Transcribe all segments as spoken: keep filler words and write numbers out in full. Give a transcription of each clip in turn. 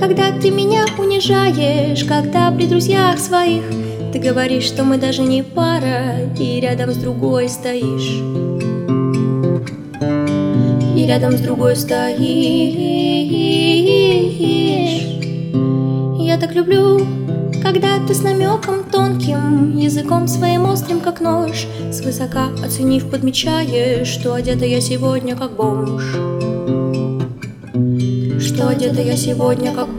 когда ты меня унижаешь, когда при друзьях своих ты говоришь, что мы даже не пара, и рядом с другой стоишь, и рядом с другой стоишь. Я так люблю, когда ты с намеком тонким, языком своим острым, как нож, свысока оценив, подмечаешь, что одета я сегодня как бомж, что одета я сегодня как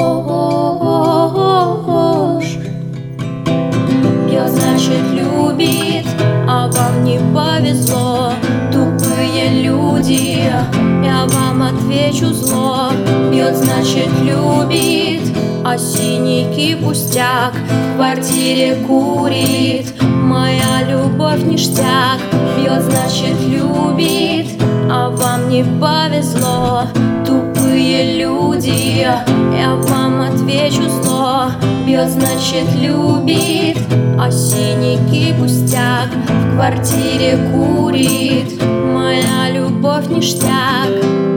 бомж. Бьет, значит, любит, а вам не повезло, тупые люди, я вам отвечу зло. Бьет, значит, любит, а синий пустяк в квартире курит, моя любовь ништяк. Бьет, значит, любит, а вам не повезло, тупые люди, я вам отвечу зло. Бьет, значит, любит, а синий пустяк в квартире курит, моя любовь ништяк,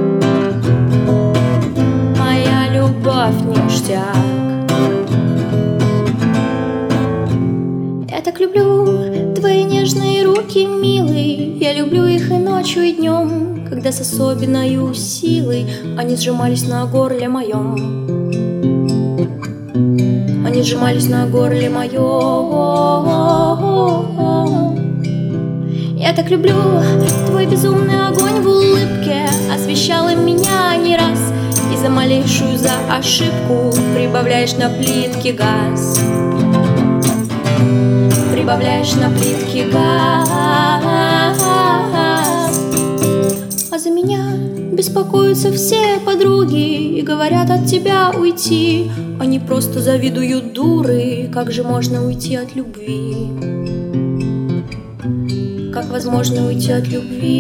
моя любовь ништяк. Я так люблю твои нежные руки, милый, я люблю их и ночью, и днем, когда с особенной силой они сжимались на горле моем, они сжимались на горле моем. Я так люблю твой безумный огонь в улыбке, освещал меня не раз, и за малейшую за ошибку прибавляешь на плитке газ, прибавляешь на плитке газ. А за меня беспокоятся все подруги и говорят от тебя уйти. Они просто завидуют, дуры, как же можно уйти от любви, как возможно уйти от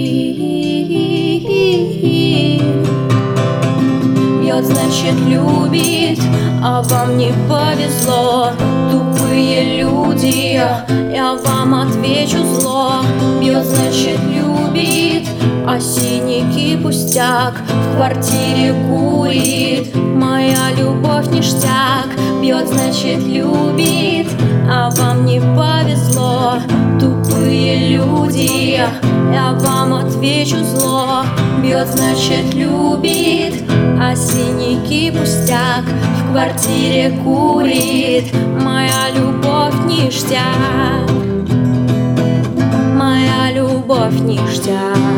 любви. Бьет, значит, любит, а вам не повезло, тупые люди, я вам отвечу зло. Бьет, значит, любит, а синий пустяк в квартире курит, моя любовь ништяк. Бьет, значит, любит, а вам не повезло, тупые люди, я вам отвечу зло. Бьет, значит, любит, а синий пустяк в квартире курит, моя любовь ништяк, моя любовь ништяк.